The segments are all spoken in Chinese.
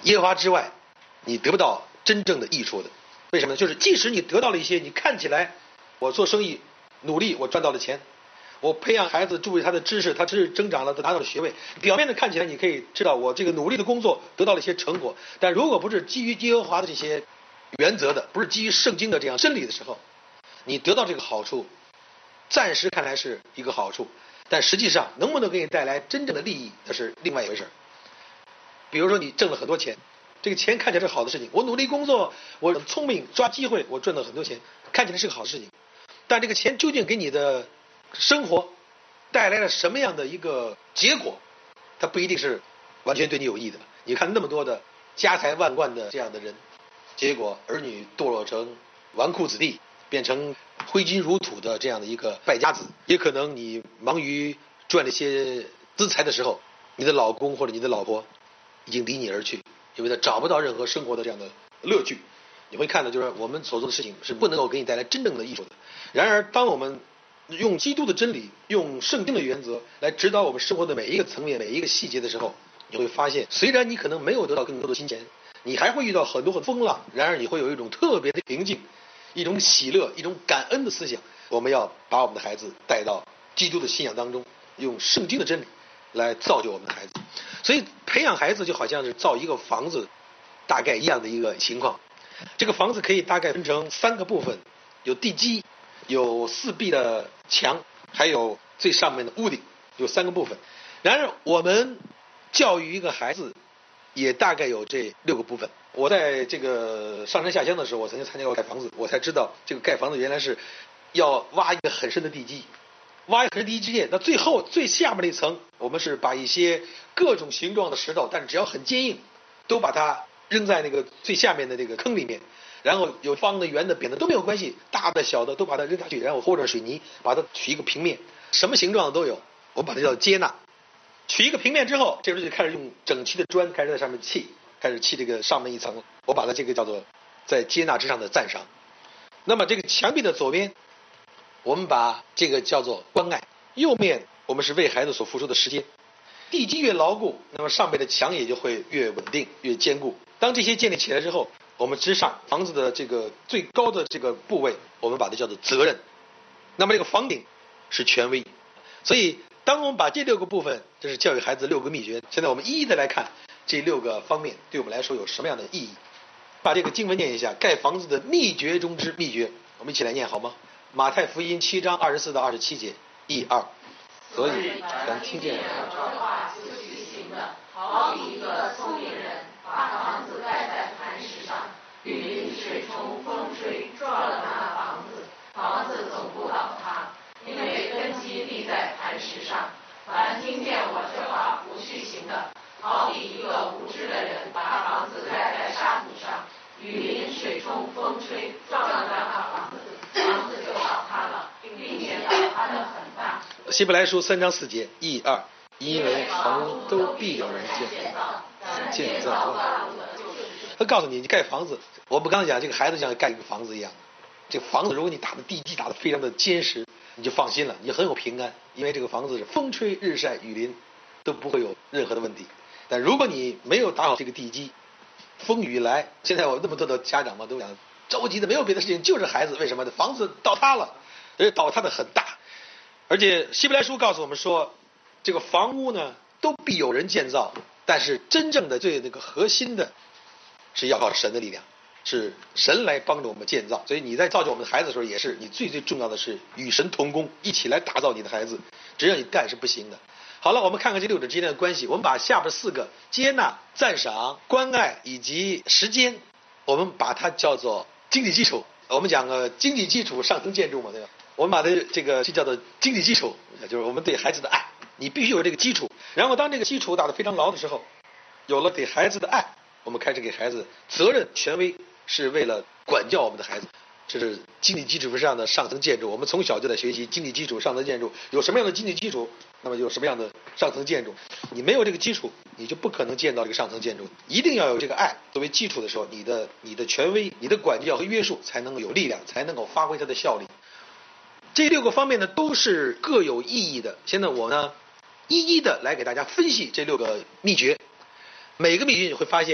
耶和华之外，你得不到真正的益处的。为什么呢？就是即使你得到了一些，你看起来我做生意努力，我赚到了钱，我培养孩子，注意他的知识，他知识增长了，他拿到了学位，表面的看起来你可以知道我这个努力的工作得到了一些成果，但如果不是基于耶和华的这些原则的，不是基于圣经的这样真理的时候，你得到这个好处，暂时看来是一个好处，但实际上能不能给你带来真正的利益，那是另外一回事。比如说你挣了很多钱，这个钱看起来是好的事情，我努力工作，我聪明抓机会，我赚了很多钱，看起来是个好事情，但这个钱究竟给你的生活带来了什么样的一个结果，它不一定是完全对你有益的。你看那么多的家财万贯的这样的人，结果儿女堕落成纨绔子弟，变成挥金如土的这样的一个败家子。也可能你忙于赚那些资财的时候，你的老公或者你的老婆已经离你而去，因为他找不到任何生活的这样的乐趣。你会看到，就是我们所做的事情是不能够给你带来真正的益处的。然而当我们用基督的真理，用圣经的原则来指导我们生活的每一个层面每一个细节的时候，你会发现，虽然你可能没有得到更多的金钱，你还会遇到很多风浪，然而你会有一种特别的平静，一种喜乐，一种感恩的思想。我们要把我们的孩子带到基督的信仰当中，用圣经的真理来造就我们的孩子。所以培养孩子就好像是造一个房子大概一样的一个情况。这个房子可以大概分成3个部分，有地基，有4壁的墙，还有最上面的屋顶，有3个部分。然而我们教育一个孩子也大概有这6个部分。我在这个上山下乡的时候，我曾经参加过盖房子，我才知道这个盖房子原来是要挖一个很深的地基，挖一个很深的地基之后，那最后最下面那层，我们是把一些各种形状的石头，但是只要很坚硬，都把它扔在那个最下面的那个坑里面，然后有方的、圆的、扁的都没有关系，大的、小的都把它扔下去，然后或者水泥把它取一个平面，什么形状的都有，我们把它叫接纳。取一个平面之后，这时候就开始用整齐的砖开始在上面砌，开始砌这个上面一层，我把它这个叫做在接纳之上的赞赏。那么这个墙壁的左边，我们把这个叫做关爱，右面我们是为孩子所付出的时间。地基越牢固，那么上面的墙也就会越稳定越坚固。当这些建立起来之后，我们之上房子的这个最高的这个部位，我们把它叫做责任。那么这个房顶是权威。所以当我们把这6个部分，这是教育孩子6个秘诀，现在我们一一的来看这6个方面对我们来说有什么样的意义。把这个经文念一下，盖房子的秘诀中之秘诀，我们一起来念好吗？马太福音7章24到27节，1、2。所以凡听见这话就去行的，好比一个聪明人把房子盖在磐石上，雨淋水冲风吹，撞了那房子，房子总不倒塌，因为根基立在磐石上。凡听见我这话不去行的，好比一个无知的人把房子盖在沙土上，雨淋水冲风吹，撞了那房子，房子就倒塌了，并且倒塌得很大。 希伯来书3章4节，1、2。因为房屋都必有人建造。他告诉你，你盖房子，我们刚才讲这个孩子像盖一个房子一样，这个房子如果你打的地基打得非常的坚实，你就放心了，你很有平安，因为这个房子是风吹日晒雨淋都不会有任何的问题。但如果你没有打好这个地基，风雨来，现在我那么多的家长嘛都讲着急的，没有别的事情，就是孩子为什么房子倒塌了，而且倒塌的很大。而且希伯来书告诉我们说，这个房屋呢都必有人建造，但是真正的最那个核心的是要靠神的力量，是神来帮助我们建造。所以你在造就我们的孩子的时候，也是你最重要的是与神同工，一起来打造你的孩子，只要你干是不行的。好了，我们看看这6者之间的关系。我们把下边4个接纳、赞赏、关爱以及时间，我们把它叫做经济基础。我们讲经济基础上层建筑嘛，对吧？我们把这个就叫做经济基础，就是我们对孩子的爱，你必须有这个基础。然后当这个基础打得非常牢的时候，有了给孩子的爱，我们开始给孩子责任、权威，是为了管教我们的孩子。这是经济基础上的上层建筑。我们从小就在学习经济基础、上层建筑，有什么样的经济基础，那么有什么样的上层建筑。你没有这个基础，你就不可能建造这个上层建筑。一定要有这个爱作为基础的时候，你的权威、你的管教和约束才能够有力量，才能够发挥它的效力。这6个方面呢都是各有意义的。现在我呢一一的来给大家分析这6个秘诀。每个秘诀你会发现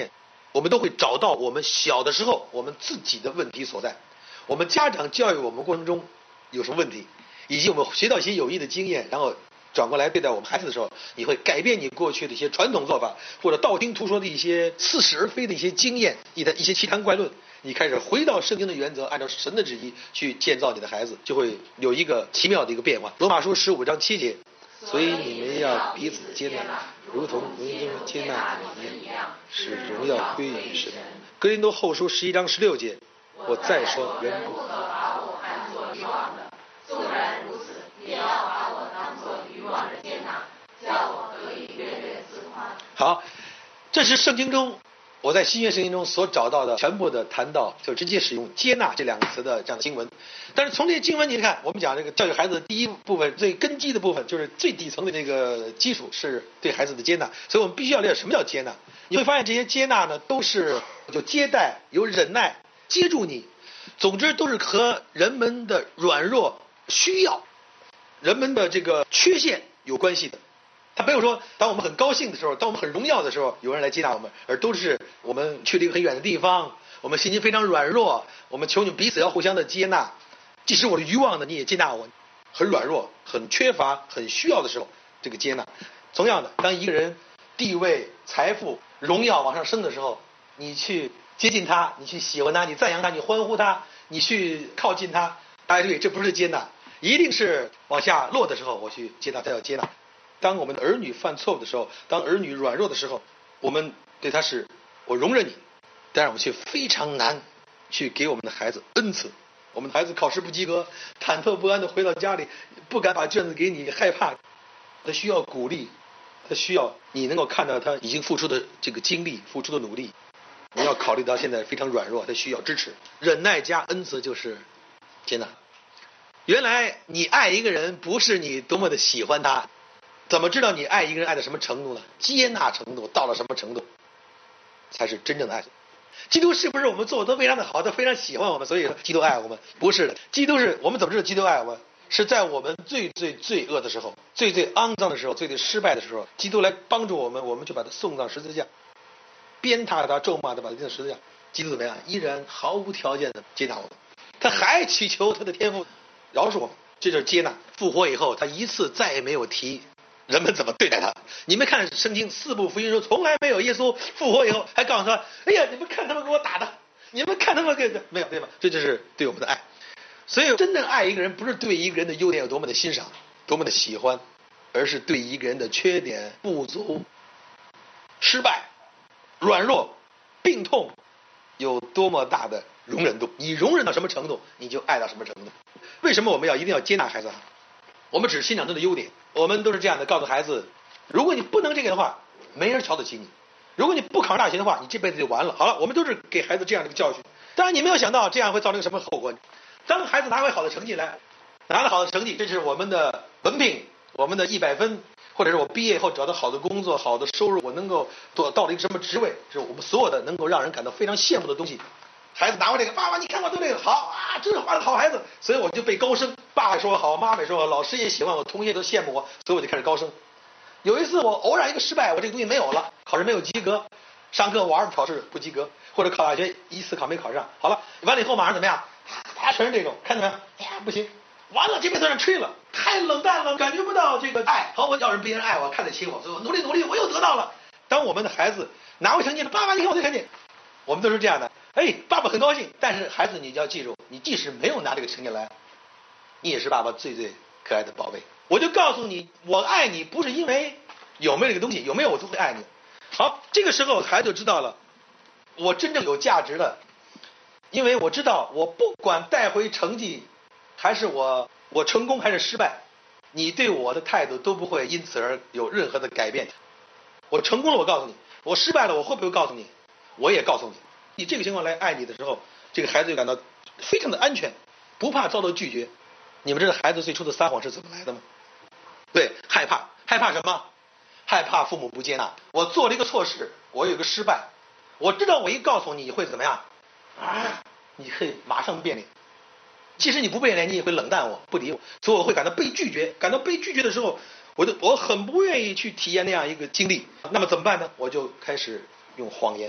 我们都会找到我们小的时候我们自己的问题所在，我们家长教育我们过程中有什么问题，以及我们学到一些有益的经验，然后转过来对待我们孩子的时候，你会改变你过去的一些传统做法，或者道听途说的一些似是而非的一些经验，一些奇谈怪论，你开始回到圣经的原则，按照神的旨意去建造你的孩子，就会有一个奇妙的一个变化。罗马书15章7节，所以你们要彼此接纳，如同荣中接纳你们一样，使荣耀归于神。哥林多后书11章16节，我再说缘故。 把我看作愚妄的，纵然如此，也要把我当作愚妄的接纳，叫我可以略略自夸。 好，这是圣经中我在新约圣经中所找到的全部的谈到，就直接使用接纳这两个词的这样的经文。但是从这些经文你看，我们讲这个教育孩子的第一部分，最根基的部分，就是最底层的那个基础是对孩子的接纳，所以我们必须要了解什么叫接纳。你会发现这些接纳呢，都是有接待、有忍耐、接住你，总之都是和人们的软弱、需要、人们的这个缺陷有关系的。他没有说当我们很高兴的时候，当我们很荣耀的时候，有人来接纳我们，而都是我们去了一个很远的地方，我们心情非常软弱，我们求你彼此要互相的接纳，即使我的愚妄呢，你也接纳我，很软弱、很缺乏、很需要的时候，这个接纳。同样的，当一个人地位、财富、荣耀往上升的时候，你去接近他，你去喜欢他，你赞扬他，你欢呼他，你去靠近他，大家注意，这不是接纳，一定是往下落的时候，我去接纳，才叫接纳。当我们的儿女犯错误的时候，当儿女软弱的时候，我们对他是我容忍你，但是我们却非常难去给我们的孩子恩赐。我们的孩子考试不及格，忐忑不安的回到家里，不敢把卷子给你，害怕。他需要鼓励，他需要你能够看到他已经付出的这个精力，付出的努力。你要考虑到现在非常软弱，他需要支持。忍耐加恩赐就是接纳。原来你爱一个人不是你多么的喜欢他，怎么知道你爱一个人爱到什么程度呢？接纳程度到了什么程度才是真正的爱。基督是不是我们做的都非常的好，他非常喜欢我们，所以基督爱我们？不是的，基督是我们怎么知道基督爱我们？是在我们最罪恶的时候，最肮脏的时候，最失败的时候，基督来帮助我们，我们就把他送上十字架，鞭挞他、咒骂他，把他钉上十字架。基督怎么样？依然毫无条件的接纳我们，他还祈求他的天父饶恕我们，这就是接纳。复活以后，他一次再也没有提人们怎么对待他。你们看圣经4部福音中，从来没有耶稣复活以后还告诉他：哎呀，你们看他们给我打的，你们看他们给没有，对吧？这就是对我们的爱。所以真正爱一个人，不是对一个人的优点有多么的欣赏，多么的喜欢，而是对一个人的缺点、不足、失败、软弱、病痛有多么大的容忍度。你容忍到什么程度，你就爱到什么程度。为什么我们一定要接纳孩子？我们只欣赏他的优点，我们都是这样的，告诉孩子，如果你不能这个的话，没人瞧得起你。如果你不考上大学的话，你这辈子就完了。好了，我们都是给孩子这样的一个教训。当然你没有想到这样会造成什么后果。当孩子拿回好的成绩来，拿了好的成绩，这是我们的文凭，我们的100分，或者是我毕业后找到好的工作、好的收入，我能够到了一个什么职位，这是我们所有的能够让人感到非常羡慕的东西。孩子拿回这个，爸爸你看我都这个好啊，真是画的好孩子，所以我就被高升，爸爸说我好，妈妈说我，老师也喜欢我，同学都羡慕我，所以我就开始高升。有一次我偶然一个失败，我这个东西没有了，考试没有及格，上课玩考试不及格，或者考大学一次考没考上，好了，完了以后马上怎么样？大家全是这种，看到没有？哎呀，不行，完了，这辈子让吹了，太冷淡了，感觉不到这个爱。好，我要是别人爱我，看得起我，所以我努力努力，我又得到了。当我们的孩子拿回成绩了，爸爸，你看我这成绩，我们都是这样的。哎，爸爸很高兴，但是孩子你就要记住，你即使没有拿这个成绩来，你也是爸爸最可爱的宝贝。我就告诉你，我爱你不是因为有没有这个东西，有没有我都会爱你。好，这个时候孩子就知道了，我真正有价值的。因为我知道，我不管带回成绩，还是我成功还是失败，你对我的态度都不会因此而有任何的改变。我成功了，我告诉你；我失败了，我会不会告诉你？我也告诉你。以这个情况来爱你的时候，这个孩子就感到非常的安全，不怕遭到拒绝。你们知道孩子最初的撒谎是怎么来的吗？对，害怕什么？害怕父母不接纳。我做了一个错事，我有一个失败，我知道我一告诉你会怎么样？你会马上变脸，即使你不变脸，你也会冷淡我，不理我，所以我会感到被拒绝。感到被拒绝的时候，我很不愿意去体验那样一个经历。那么怎么办呢？我就开始用谎言。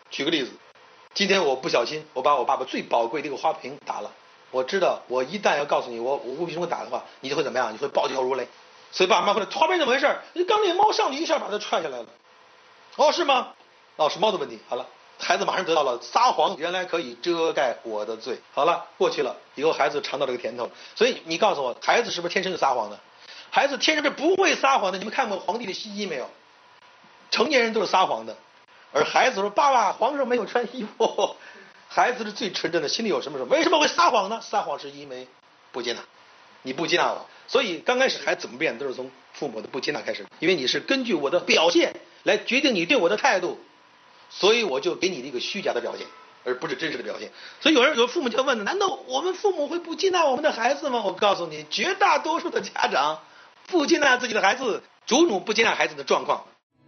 举个例子，今天我不小心我把我爸爸最宝贵的一个花瓶打了，我知道我一旦要告诉你我无意中打的话，你就会怎么样？你会暴跳如雷。所以爸爸妈妈说花瓶怎么回事？你刚那猫上去一下把它踹下来了。哦，是吗？哦，是猫的问题。好了，孩子马上得到了撒谎原来可以遮盖我的罪。好了，过去了，以后孩子尝到这个甜头。所以你告诉我，孩子是不是天生就撒谎的？孩子天生是不会撒谎的。你们看过《皇帝的西衣》没有？成年人都是撒谎的，而孩子说：“爸爸，皇上没有穿衣服。”孩子是最纯真的，心里有什么说？为什么会撒谎呢？撒谎是因为不接纳，你不接纳我。所以刚开始孩子怎么变，都是从父母的不接纳开始，因为你是根据我的表现来决定你对我的态度，所以我就给你一个虚假的表现，而不是真实的表现。所以有父母就问了：难道我们父母会不接纳我们的孩子吗？我告诉你，绝大多数的家长不接纳自己的孩子，主奴不接纳孩子的状况。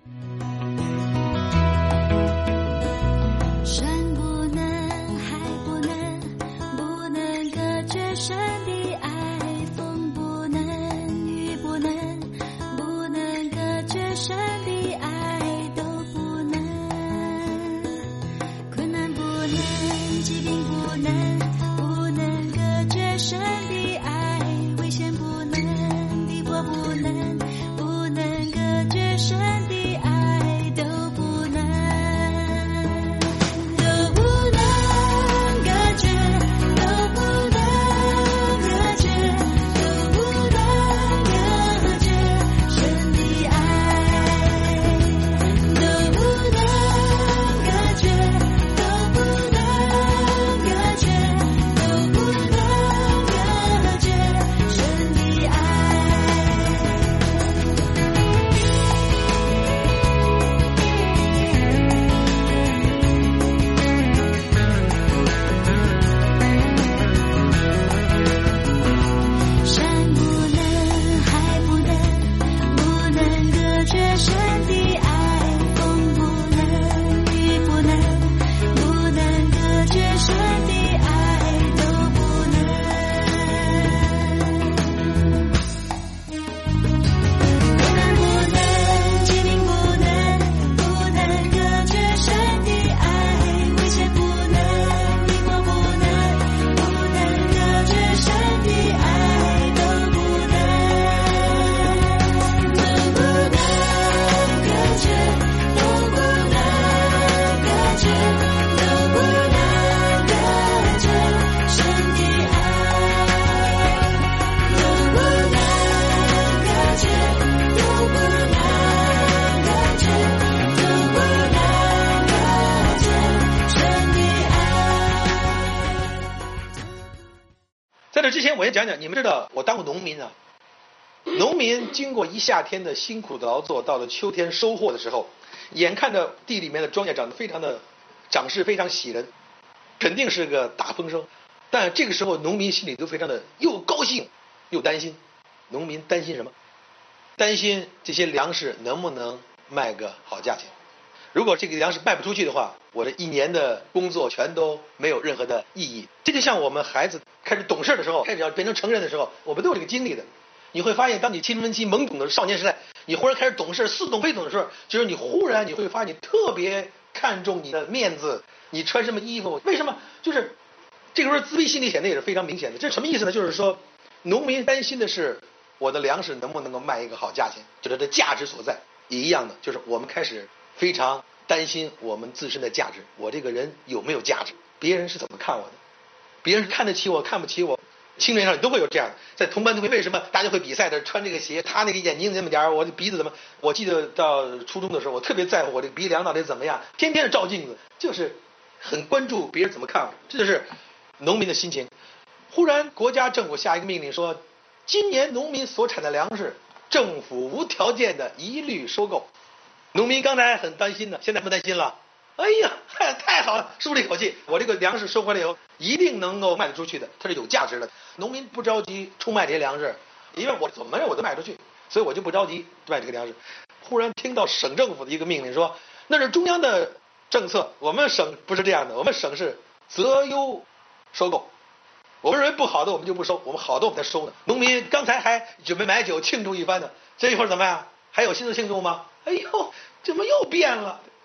在这之前我先讲讲，你们知道我当过农民啊。农民经过一夏天的辛苦的劳作，到了秋天收获的时候，眼看着地里面的庄稼长势非常喜人，肯定是个大丰收。但这个时候农民心里都非常的又高兴又担心。农民担心什么？担心这些粮食能不能卖个好价钱。如果这个粮食卖不出去的话，我这一年的工作全都没有任何的意义。这就像我们孩子开始懂事的时候，开始要变成成人的时候，我们都有这个经历的。你会发现，当你青春期懵懂的少年时代，你忽然开始懂事，似懂非懂的时候，就是你忽然你会发现，你特别看重你的面子，你穿什么衣服，为什么？就是这个时候自卑心理显得也是非常明显的。这是什么意思呢？就是说，农民担心的是我的粮食能不能够卖一个好价钱，就是它的价值所在。也一样的，就是我们开始非常担心我们自身的价值，我这个人有没有价值，别人是怎么看我的，别人是看得起我看不起我。青年上你都会有这样，在同班同学为什么大家会比赛的穿这个鞋，他那个眼睛这么点，我的鼻子怎么？我记得到初中的时候，我特别在乎我这个鼻梁到底怎么样，天天照镜子，就是很关注别人怎么看我。这就是农民的心情。忽然国家政府下一个命令说，今年农民所产的粮食，政府无条件的一律收购。农民刚才很担心的，现在不担心了。哎呀，太好了，舒了一口气。我这个粮食收回来以后，一定能够卖得出去的，它是有价值的。农民不着急出卖这些粮食，因为我怎么样我都卖出去，所以我就不着急卖这个粮食。忽然听到省政府的一个命令说，那是中央的政策，我们省不是这样的，我们省是择优收购。我们认为不好的我们就不收，我们好的我们才收呢。农民刚才还准备买酒庆祝一番呢，这一会儿怎么样？还有心思庆祝吗？哎呦，怎么又变了？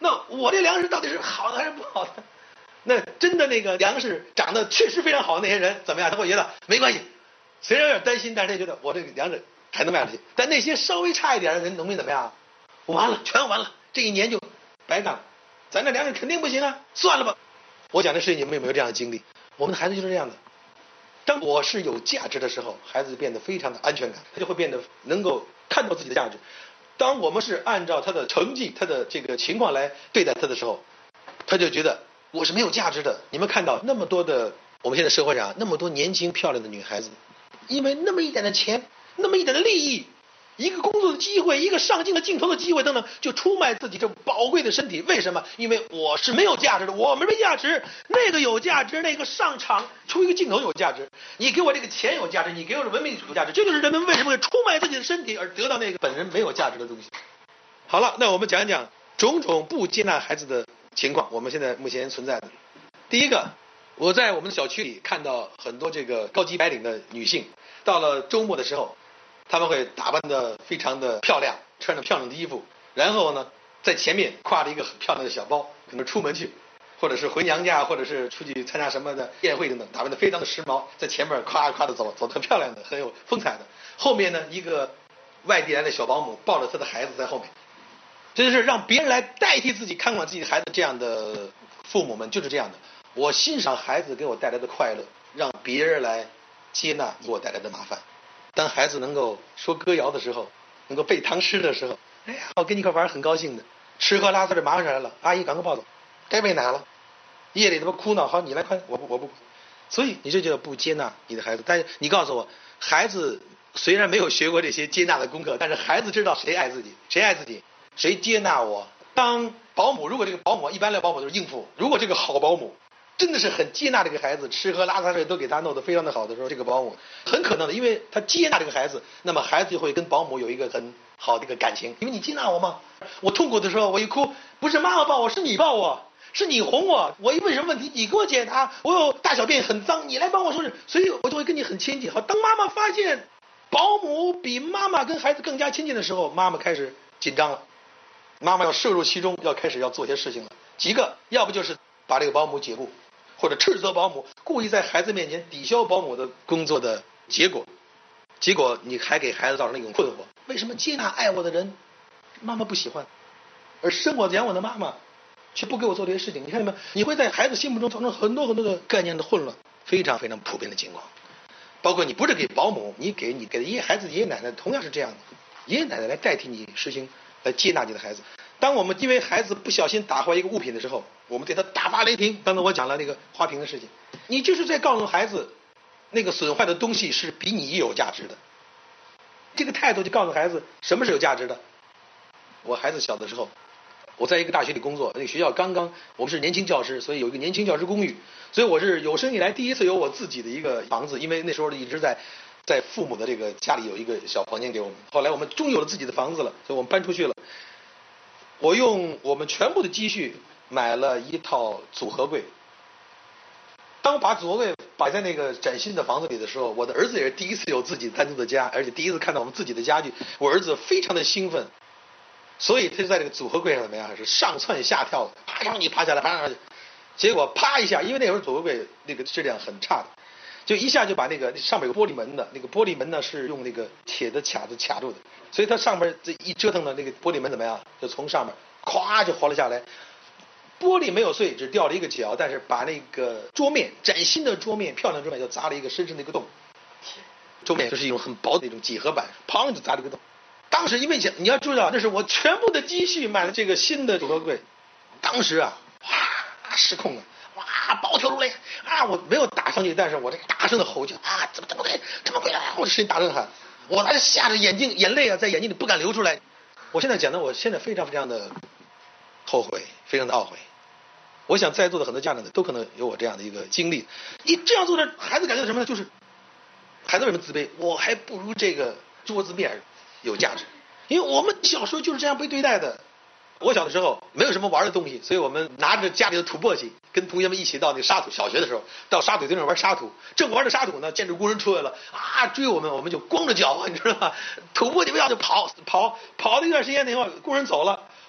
那我这粮食到底是好的还是不好的？那真的那个粮食长得确实非常好的那些人怎么样？他会觉得没关系，虽然有点担心，但是他觉得我这个粮食还能卖出去。但那些稍微差一点的人，农民怎么样？完了，全完了，这一年就白干了，咱这粮食肯定不行啊，算了吧。我讲的是你们有没有这样的经历？我们的孩子就是这样的。当我是有价值的时候，孩子就变得非常的安全感，他就会变得能够看到自己的价值。当我们是按照他的成绩、他的这个情况来对待他的时候，他就觉得我是没有价值的。你们看到那么多的我们现在社会上那么多年轻漂亮的女孩子，因为那么一点的钱，那么一点的利益，一个工作的机会，一个上镜的镜头的机会等等，就出卖自己这宝贵的身体。为什么？因为我是没有价值的，我没价值，那个有价值，那个上场出一个镜头有价值，你给我这个钱有价值，你给我的文明有价值。这就是人们为什么会出卖自己的身体而得到那个本人没有价值的东西。好了，那我们讲一讲种种不接纳孩子的情况，我们现在目前存在的。第一个，我在我们的小区里看到很多这个高级白领的女性，到了周末的时候，他们会打扮得非常的漂亮，穿着漂亮的衣服，然后呢，在前面挎着一个很漂亮的小包，可能出门去，或者是回娘家，或者是出去参加什么的宴会等等，打扮得非常的时髦，在前面夸的走得很漂亮的，很有风采的。后面呢，一个外地来的小保姆抱着他的孩子在后面，这就是让别人来代替自己看管自己的孩子，这样的父母们就是这样的。我欣赏孩子给我带来的快乐，让别人来接纳给我带来的麻烦。当孩子能够说歌谣的时候，能够背唐诗的时候，哎呀，我跟你一块玩很高兴的。吃喝拉撒的麻烦来了，阿姨赶快抱走，该喂奶了。夜里他们哭闹，好，你来看，我不。所以你这就不接纳你的孩子。但是你告诉我，孩子虽然没有学过这些接纳的功课，但是孩子知道谁爱自己，谁接纳我。当保姆，如果这个保姆一般来保姆都是应付，如果这个好保姆真的是很接纳这个孩子，吃喝拉撒睡都给他弄得非常的好的时候，这个保姆很可能的，因为他接纳这个孩子，那么孩子就会跟保姆有一个很好的一个感情。因为你接纳我嘛，我痛苦的时候我一哭，不是妈妈抱我，是你抱我，是你哄我，我一问什么问题你给我解答，我有大小便很脏，你来帮我收拾，所以我就会跟你很亲近。好，当妈妈发现保姆比妈妈跟孩子更加亲近的时候，妈妈开始紧张了，妈妈要摄入其中，要开始要做些事情了。几个，要不就是把这个保姆解雇，或者斥责保姆，故意在孩子面前抵消保姆的工作的结果你还给孩子造成了一种困惑：为什么接纳爱我的人妈妈不喜欢，而生我养我的妈妈却不给我做这些事情？你看见没有？你会在孩子心目中造成很多很多的概念的混乱，非常非常普遍的情况。包括你不是给保姆，你给孩子爷爷奶奶同样是这样的，爷爷奶奶来代替你实行，来接纳你的孩子。当我们因为孩子不小心打坏一个物品的时候，我们对他大发雷霆。刚才我讲了那个花瓶的事情，你就是在告诉孩子，那个损坏的东西是比你有价值的。这个态度就告诉孩子什么是有价值的。我孩子小的时候，我在一个大学里工作，那个学校我们是年轻教师，所以有一个年轻教师公寓，所以我是有生以来第一次有我自己的一个房子，因为那时候一直在父母的这个家里有一个小房间给我们。后来我们终于有了自己的房子了，所以我们搬出去了。我用我们全部的积蓄买了一套组合柜。当我把组合柜摆在那个崭新的房子里的时候，我的儿子也是第一次有自己单独的家，而且第一次看到我们自己的家具，我儿子非常的兴奋，所以他就在这个组合柜上怎么样，是上蹿下跳的，爬上去爬下来，爬上去，结果啪一下，因为那会儿组合柜那个质量很差的，就一下就把那个上面有玻璃门的，那个玻璃门呢是用那个铁的卡子卡住的，所以它上面这一折腾呢，那个玻璃门怎么样，就从上面咵就滑了下来。玻璃没有碎，只掉了一个角，但是把那个桌面，崭新的桌面，漂亮的桌面就砸了一个深深的一个洞。桌面就是一种很薄的一种几何板，砰就砸了一个洞。当时因为你要注意到，那是我全部的积蓄买了这个新的组合柜，当时啊，哇，失控了，哇，暴跳如雷啊！我没有打上去，但是我这个大声的吼叫啊，怎么贵，这么贵啊！我声音大声喊，我还吓得眼泪啊在眼睛里不敢流出来。我现在讲的，我现在非常非常的后悔，非常的懊悔。我想在座的很多家长都可能有我这样的一个经历。你这样做的孩子感觉什么呢？就是孩子为什么自卑？我还不如这个桌子面有价值，因为我们小时候就是这样被对待的。我小的时候没有什么玩的东西，所以我们拿着家里的土簸箕，跟同学们一起到那个沙土。小学的时候到沙土堆那玩沙土，正玩着沙土呢，建筑工人出来了啊，追我们就光着脚啊，你知道吗？土簸箕不要就跑了一段时间以后，工人走了，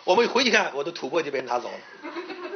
我们回去看，我的土拨就被人拿走了。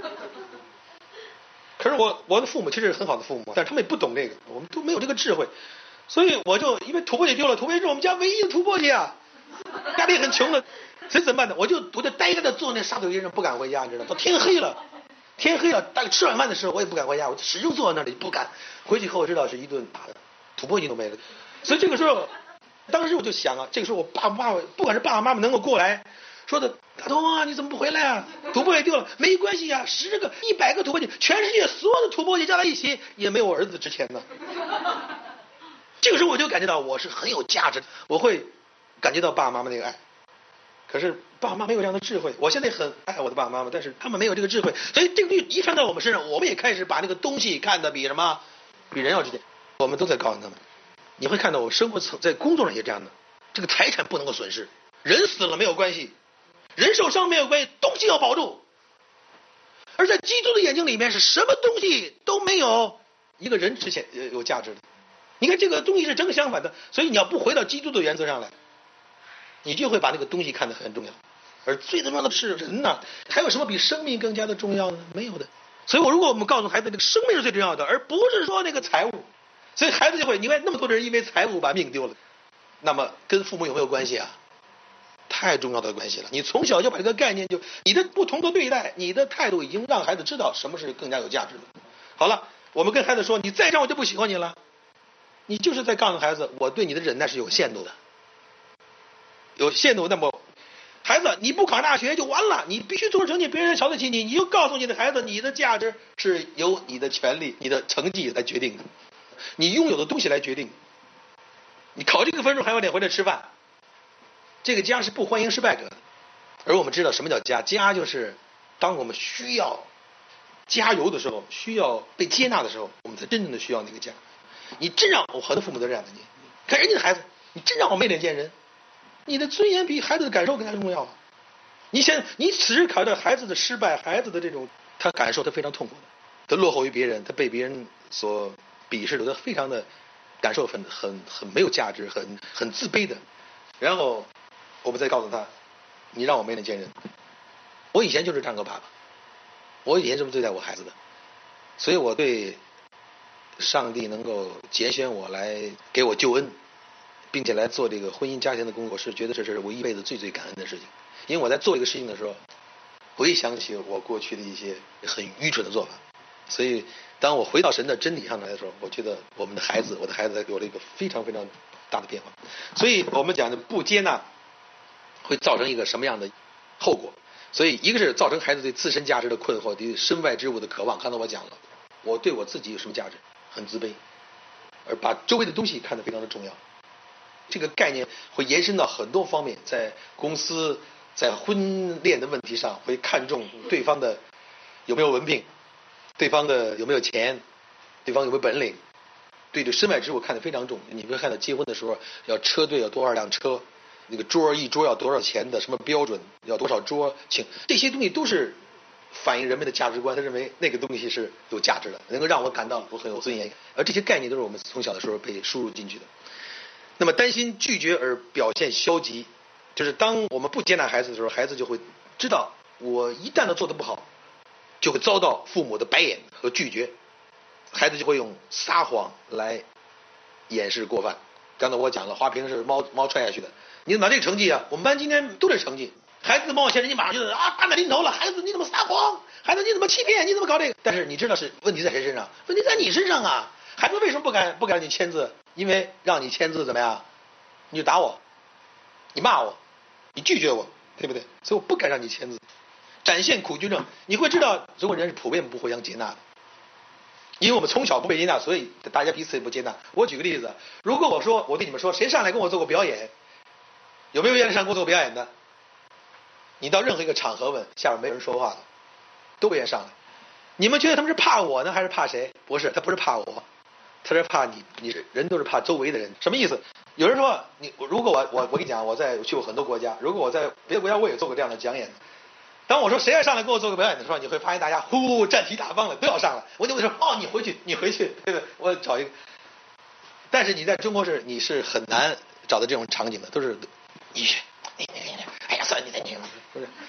可是我的父母其实是很好的父母，但是他们也不懂这个，我们都没有这个智慧，所以我就因为土拨鞋丢了，土拨鞋是我们家唯一的土拨鞋啊，家里很穷的，所以怎么办呢？我就呆在那坐那沙土堆上不敢回家，你知道，到天黑了，大概吃晚饭的时候我也不敢回家，我始终坐在那里不敢回去以后，我知道是一顿打的，土拨鞋都没了。所以这个时候，当时我就想啊，这个时候我爸爸妈妈，不管是爸爸妈妈能够过来说的，大东啊，你怎么不回来啊？土拨鞋丢了，没关系啊，10个、100个土拨鞋，全世界所有的土拨鞋加在一起，也没有我儿子值钱呢。这个时候我就感觉到我是很有价值的，我会感觉到爸爸妈妈那个爱。可是爸爸妈妈没有这样的智慧，我现在很爱我的爸爸妈妈，但是他们没有这个智慧，所以这个东西遗传到我们身上，我们也开始把那个东西看得比什么，比人要值钱。我们都在告诉他们，你会看到我生活在工作上也这样的，这个财产不能够损失，人死了没有关系，人受伤没有关系，东西要保住。而在基督的眼睛里面，是什么东西都没有一个人值钱有价值的。你看这个东西是正相反的，所以你要不回到基督的原则上来，你就会把那个东西看得很重要。而最重要的是人呐，还有什么比生命更加的重要呢？没有的。所以如果我们告诉孩子，这个生命是最重要的，而不是说那个财物，所以孩子就会，你看那么多的人因为财物把命丢了，那么跟父母有没有关系啊？太重要的关系了。你从小就把这个概念，就你的不同的对待，你的态度已经让孩子知道什么是更加有价值的。好了，我们跟孩子说，你再这样我就不喜欢你了，你就是在告诉孩子，我对你的忍耐是有限度的，有限度。那么孩子，你不考大学就完了，你必须做出成绩，别人瞧得起你，你就告诉你的孩子，你的价值是由你的权利、你的成绩来决定的，你拥有的东西来决定。你考这个分数还有脸回来吃饭，这个家是不欢迎失败者的。而我们知道什么叫家？家就是当我们需要加油的时候，需要被接纳的时候，我们才真正的需要那个家。你真让我很多父母都这样的，你看人家的孩子，你真让我没脸见人，你的尊严比孩子的感受更加重要啊！你此时考虑到孩子的失败，孩子的这种他感受他非常痛苦的，他落后于别人，他被别人所鄙视的，他非常的感受很没有价值，很自卑的。然后我们再告诉他，你让我没脸见人。我以前就是这样个爸爸，我以前这么对待我孩子的，所以我对上帝能够拣选我来给我救恩，并且来做这个婚姻家庭的工作，我是觉得这是我一辈子最感恩的事情。因为我在做这个事情的时候，回想起我过去的一些很愚蠢的做法，所以当我回到神的真理上来的时候，我觉得我的孩子有了一个非常非常大的变化。所以我们讲的不接纳会造成一个什么样的后果？所以一个是造成孩子对自身价值的困惑，对身外之物的渴望。刚才我讲了，我对我自己有什么价值，很自卑，而把周围的东西看得非常的重要。这个概念会延伸到很多方面，在公司，在婚恋的问题上，会看重对方的有没有文凭，对方的有没有钱，对方有没有本领，对这身外之物看得非常重。你会看到结婚的时候，要车队要多少辆车，那个一桌要多少钱的，什么标准，要多少桌请，这些东西都是反映人们的价值观。他认为那个东西是有价值的，能够让我感到我很有尊严。而这些概念都是我们从小的时候被输入进去的。那么担心拒绝而表现消极，就是当我们不接纳孩子的时候，孩子就会知道，我一旦都做得不好，就会遭到父母的白眼和拒绝，孩子就会用撒谎来掩饰过犯。刚才我讲了，花瓶是猫踹下去的，你怎么拿这个成绩啊？我们班今天都是成绩，孩子冒险，人家马上就大难临头了，孩子你怎么撒谎？孩子你怎么欺骗？你怎么搞这个？但是你知道是问题在谁身上？问题在你身上啊！孩子为什么不敢让你签字？因为让你签字怎么样？你就打我，你骂我，你拒绝我，对不对？所以我不敢让你签字，展现恐惧症。你会知道中国人是普遍不互相接纳的，因为我们从小不被接纳，所以大家彼此也不接纳。我举个例子，如果我对你们说，谁上来跟我做过表演？有没有愿意上跟我做表演的？你到任何一个场合问，下面没人说话了，都不愿意上来。你们觉得他们是怕我呢，还是怕谁？不是，他不是怕我，他是怕你人都是怕周围的人。什么意思？有人说如果我跟你讲，我去过很多国家，如果我在别的国家我也做过这样的讲演，当我说谁要上来跟我做个表演的时候，你会发现大家战题大放了，都要上来。我就会说你回去，对不对？我找一个。但是你在中国你是很难找到这种场景的，都是哎呀算了，你再听，不是。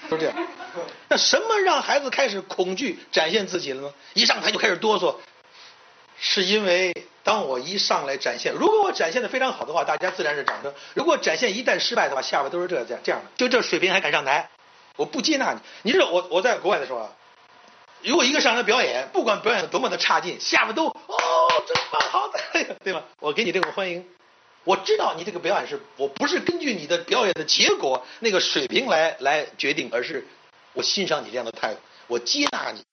都是这样。那什么让孩子开始恐惧展现自己了呢？一上台就开始哆嗦，是因为当我一上来展现，如果我展现的非常好的话，大家自然是掌声；如果展现一旦失败的话，下边都是这样的，就这水平还敢上台，我不接纳你。你知道我在国外的时候啊，如果一个上台表演，不管表演的多么的差劲，下面都真棒，好的，对吗？我给你这种欢迎。我知道你这个表演我不是根据你的表演的结果那个水平来决定，而是我欣赏你这样的态度，我接纳你。